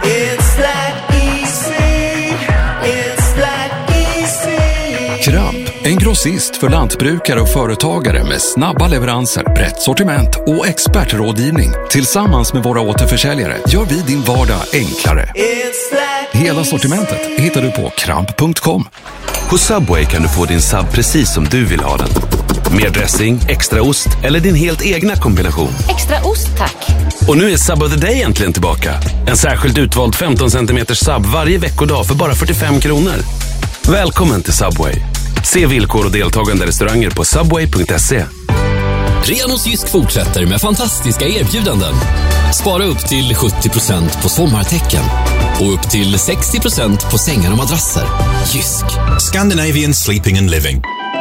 Kramp, en grossist för lantbrukare och företagare med snabba leveranser, brett sortiment och expertrådgivning. Tillsammans med våra återförsäljare gör vi din vardag enklare. Hela sortimentet hittar du på kramp.com. På Subway kan du få din sub precis som du vill ha den. Mer dressing, extra ost eller din helt egna kombination. Extra ost, tack. Och nu är Sub of the Day äntligen tillbaka. En särskilt utvald 15 cm sub varje veckodag för bara 45 kronor. Välkommen till Subway. Se villkor och deltagande restauranger på subway.se. Renos Jysk fortsätter med fantastiska erbjudanden. Spara upp till 70% på sommartäcken och upp till 60% på sängar och madrasser. Jysk. Scandinavian Sleeping and Living.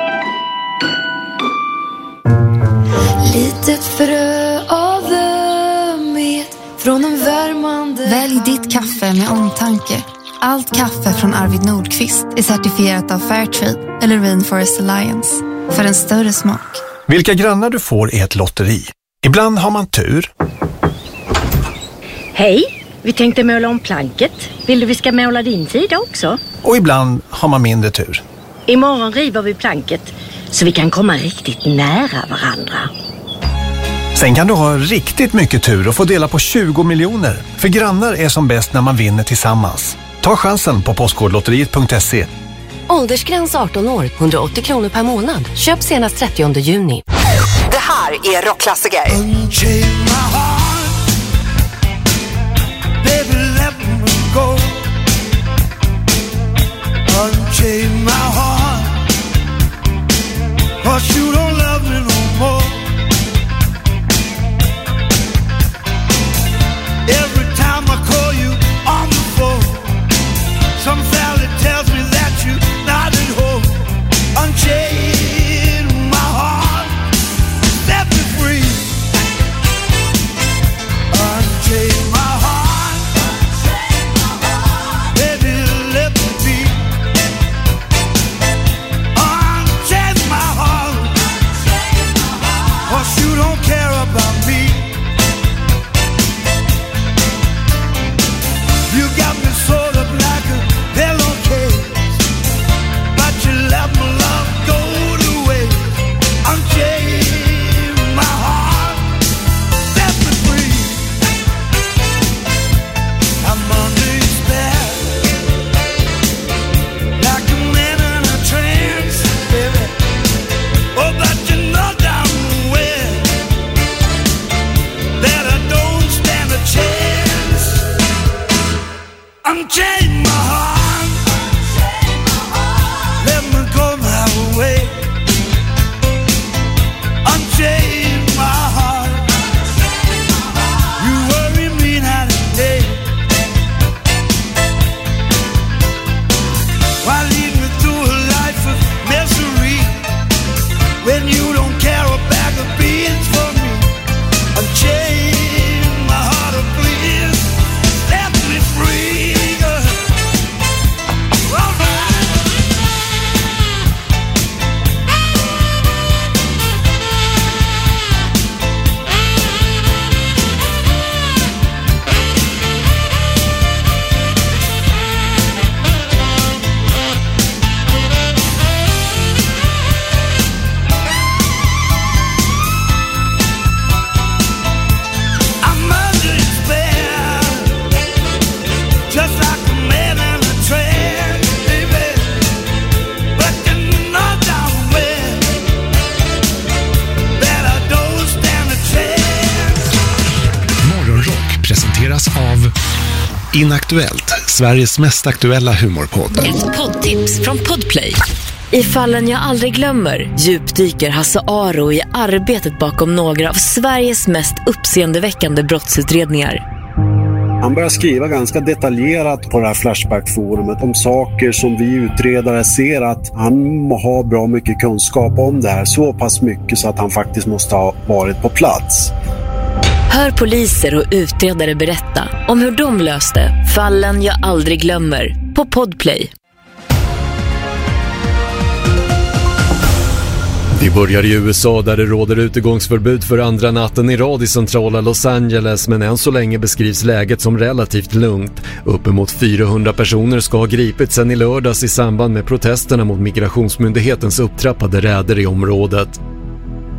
Litet frö av ömhet från en värmande. Välj ditt kaffe med omtanke. Allt kaffe från Arvid Nordqvist är certifierat av Fairtrade eller Rainforest Alliance. För en större smak. Vilka grannar du får är ett lotteri. Ibland har man tur. Hej, vi tänkte måla om planket. Vill du vi ska måla din sida också? Och ibland har man mindre tur. Imorgon river vi planket så vi kan komma riktigt nära varandra. Sen kan du ha riktigt mycket tur och få dela på 20 miljoner. För grannar är som bäst när man vinner tillsammans. Ta chansen på postkodlotteriet.se. Åldersgräns 18 år, 180 kronor per månad. Köp senast 30 juni. Det här är Rockklassiker. Baby, let me go. Unchain my heart. 'Cause you don't love me no more. Every time I call you on the phone, some valley tells me that you're not at home. Unchain my heart. Set me free. Unchain my heart. Baby, let me be. Unchain my heart. 'Cause you don't care about me. You got me sort of like a pillowcase, but you let my love go to waste. Unchain my heart. Set me free. I'm under your spell, like a man in a trance, baby. Oh, but you know damn well that I don't stand a chance. Unchain my heart. Let me go my way. Unchain my heart. You worry me night and day. Why lead me through a life of misery when you don't care a bag of beans for me? Unchain my heart, oh please. Set me free. All right. I'm under your spell, just like a man in a trance, baby. But you know damn well that I don't stand a chance. Morgonrock presenteras av Inaktuellt, Sveriges mest aktuella humorpodd. Ett poddtips från Podplay. I Fallen jag aldrig glömmer djupdyker Hasse Aro i arbetet bakom några av Sveriges mest uppseendeväckande brottsutredningar. Han börjar skriva ganska detaljerat på det här Flashback-forumet om saker som vi utredare ser att han har bra mycket kunskap om det här. Så pass mycket så att han faktiskt måste ha varit på plats. Hör poliser och utredare berätta om hur de löste Fallen jag aldrig glömmer på Podplay. Vi börjar i USA där det råder utegångsförbud för andra natten i rad i centrala Los Angeles, men än så länge beskrivs läget som relativt lugnt. Uppemot 400 personer ska ha gripits sedan i lördags i samband med protesterna mot migrationsmyndighetens upptrappade räder i området.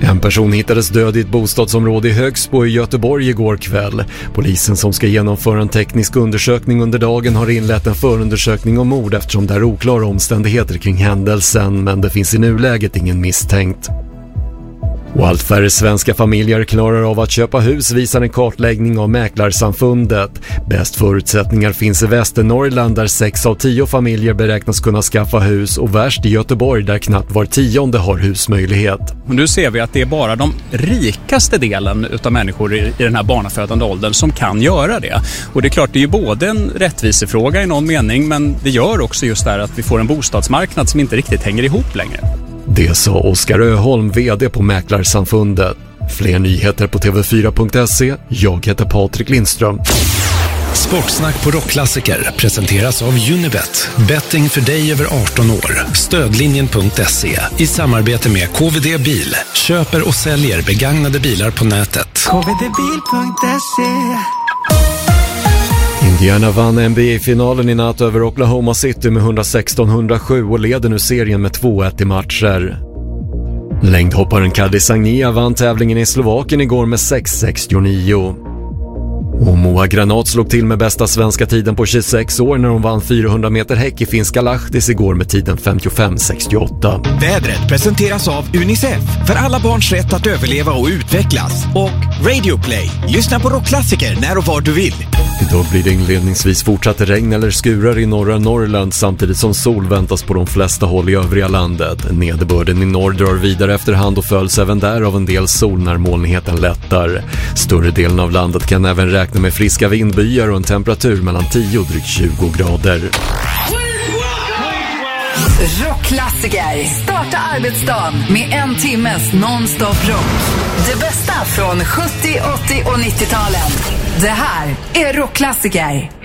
En person hittades död i ett bostadsområde i Högsbo i Göteborg igår kväll. Polisen som ska genomföra en teknisk undersökning under dagen har inlett en förundersökning om mord eftersom det är oklara omständigheter kring händelsen, men det finns i nuläget ingen misstänkt. Och allt färre svenska familjer klarar av att köpa hus, visar en kartläggning av Mäklarsamfundet. Bäst förutsättningar finns i Västernorrland där 6 av 10 familjer beräknas kunna skaffa hus, och värst i Göteborg där knappt var 10:e har husmöjlighet. Och nu ser vi att det är bara de rikaste delen utav människor i den här barnafödande åldern som kan göra det. Och det är klart, det är ju både en rättvisefråga i någon mening, men det gör också just där att vi får en bostadsmarknad som inte riktigt hänger ihop längre. Det sa Oskar Öholm, vd på Mäklarsamfundet. Fler nyheter på tv4.se. Jag heter Patrik Lindström. Sportsnack på Rockklassiker presenteras av Unibet. Betting för dig över 18 år. Stödlinjen.se i samarbete med KVD Bil. Köper och säljer begagnade bilar på nätet. kvdbil.se. Indiana vann NBA-finalen i natt över Oklahoma City med 116-107 och leder nu serien med 2-1 i matcher. Längdhopparen Kadi Sagnia vann tävlingen i Slovakien igår med 6:69. Och Moa Granat slog till med bästa svenska tiden på 26 år när hon vann 400 meter häck i finska Lahtis igår med tiden 55:68. Vädret presenteras av UNICEF för alla barns rätt att överleva och utvecklas. Och Radio Play. Lyssna på rockklassiker när och var du vill. Idag blir det inledningsvis fortsatt regn eller skurar i norra Norrland samtidigt som sol väntas på de flesta håll i övriga landet. Nederbörden i norr drar vidare efterhand och följs även där av en del sol när molnigheten lättar. Större delen av landet kan även räkna med friska vindbyar och en temperatur mellan 10 och drygt 20 grader. Rockklassiker. Starta arbetsdagen med en timmes non-stop rock. Det bästa från 70, 80 och 90-talen. Det här är Rockklassiker.